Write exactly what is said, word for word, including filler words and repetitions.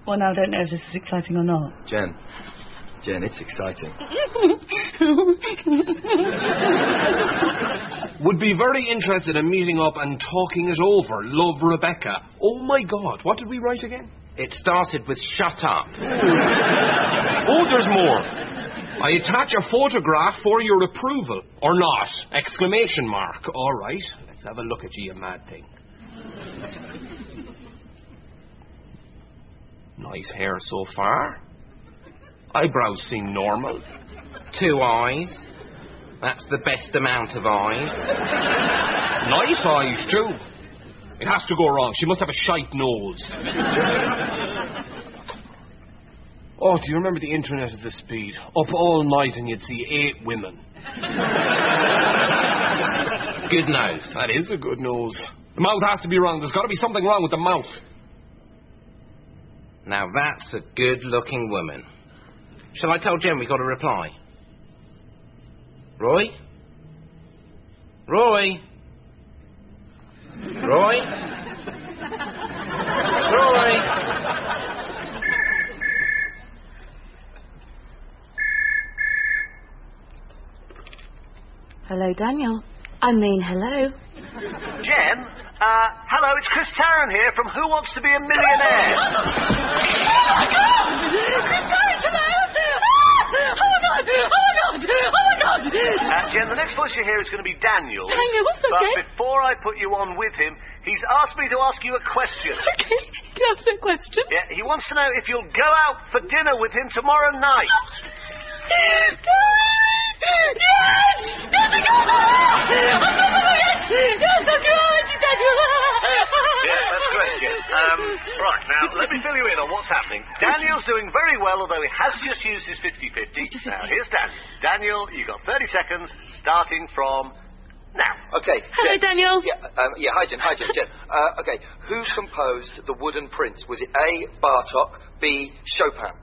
Well, now I don't know if this is exciting or not. Jen. Jen, it's exciting. Would be very interested in meeting up and talking it over. Love, Rebecca. Oh, my God. What did we write again? It started with shut up. Oh, there's more. I attach a photograph for your approval. Or not. Exclamation mark. All right. Let's have a look at you, you mad thing. Nice hair so far. Eyebrows seem normal. Two eyes. That's the best amount of eyes. Nice eyes, too. It has to go wrong. She must have a shite nose. Oh, do you remember the internet at this speed? Up all night and you'd see eight women. Good nose. That is a good nose. The mouth has to be wrong. There's got to be something wrong with the mouth. Now that's a good-looking woman. Shall I tell Jen we got a reply? Roy? Roy? Roy? Roy? Hello, Daniel. I mean, hello. Jen, uh, hello, it's Chris Tarrant here from Who Wants to Be a Millionaire? Oh, my God! Chris Tarrant, hello! Oh, my God! Oh, my God! Oh, my God! Uh, Jen, the next voice you hear is going to be Daniel. Daniel, what's okay? But before I put you on with him, he's asked me to ask you a question. Okay, can I ask you a question? Yeah, he wants to know if you'll go out for dinner with him tomorrow night. Yes! Yes! Yes, I got it! Yes, I'm going to Daniel! Yeah, that's great, Jen. Um, right, now, let me fill you in on what's happening. Daniel's doing very well, although he has just used his fifty-fifty. Now, here's Daniel. Daniel, you've got thirty seconds, starting from now. Okay. Hello, Jen. Daniel. Yeah, um, yeah, hi, Jen. Hi, Jen. Jen. Uh, okay, who composed The Wooden Prince? Was it A, Bartok, B, Chopin?